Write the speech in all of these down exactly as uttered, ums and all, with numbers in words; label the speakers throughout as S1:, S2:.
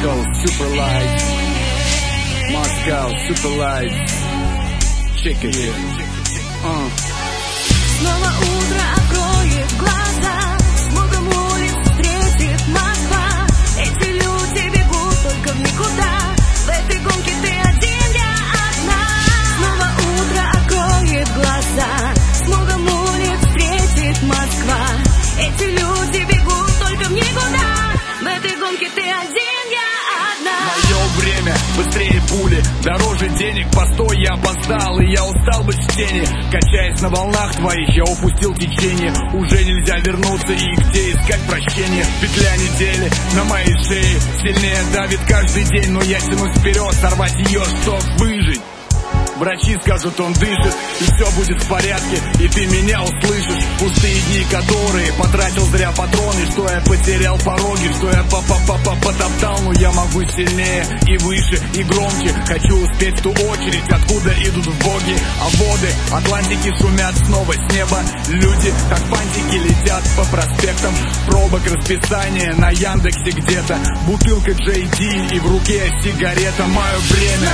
S1: Moscow super light, Moscow super light, check it here. Uh.
S2: Снова утро откроет глаза, смогом улиц встретит Москва. Эти люди бегут только в никуда, в этой гонке ты один, я одна. Снова утро откроет глаза, смогом улиц встретит Москва. Эти люди бегут только в никуда, в этой гонке ты один, я одна.
S3: Мое время быстрее пули, дороже денег, постой, я опоздал, и я устал быть в тени. Качаясь на волнах твоих, я упустил течение. Уже нельзя вернуться, и где искать прощения? Петля недели на моей шее сильнее давит каждый день, но я тянусь вперед, сорвать ее, чтоб выжить. Врачи скажут, он дышит, и все будет в порядке, и ты меня услышишь. Пустые дни, которые потратил зря патроны, что я потерял пороги, что я па-па-па-па потоптал. Но я могу сильнее и выше, и громче. Хочу успеть в ту очередь, откуда идут в боги. А воды Атлантики шумят снова с неба. Люди, как фантики, летят по проспектам. Пробок расписание на Яндексе где-то. Бутылка Джей Ди и в руке сигарета. Мое время.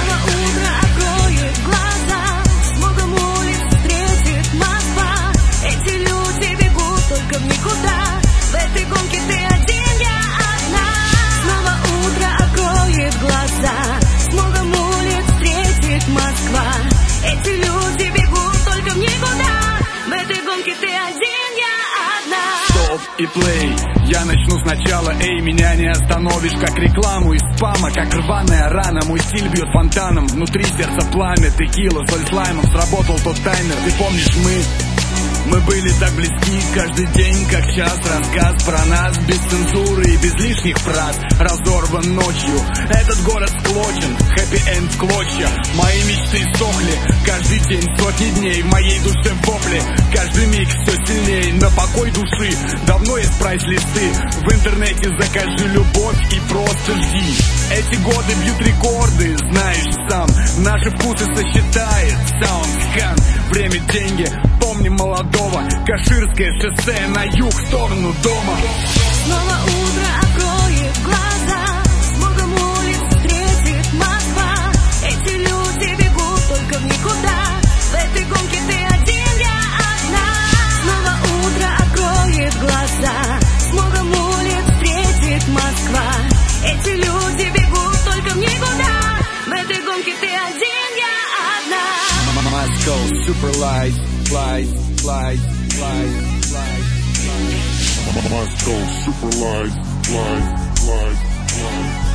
S2: Глаза, смогом улиц встретит Москва. Эти люди бегут только в никуда, в этой гонке ты один, я одна. Снова утро откроет глаза, смогом улиц встретит Москва. Эти люди бегут только в никуда, в этой гонке ты один, я одна.
S3: Стоп и плей, я начну сначала, эй, меня не остановишь. Как рекламу из спама, как рваная рана. Мой стиль бьет фонтаном, внутри сердца пламя. Текила, соль с лаймом, сработал тот таймер. Ты помнишь, мы... Мы были так близки, каждый день как час. Рассказ про нас, без цензуры и без лишних фраз. Разорван ночью, этот город склочен, хэппи-энд в клочья. Мои мечты сохли, каждый день сотни дней. В моей душе вопли, каждый миг все сильней. На покой души, давно есть прайс-листы. В интернете закажи любовь и просто жди. Эти годы бьют рекорды, знаешь сам. Наши вкусы сочетает саундскан. Время, деньги, помни молодого. Каширское шоссе на юг, в сторону дома.
S2: Снова утро откроет глаза, смогом улиц встретит Москва. Эти люди бегут только в никуда, в этой гонке ты один, я одна. Снова утро откроет глаза, смогом улиц встретит Москва. Эти люди бегут только в никуда, в этой гонке ты один, я одна.
S1: Moscow super light, light, light, light, light, light.
S4: Moscow super light, light, light, light.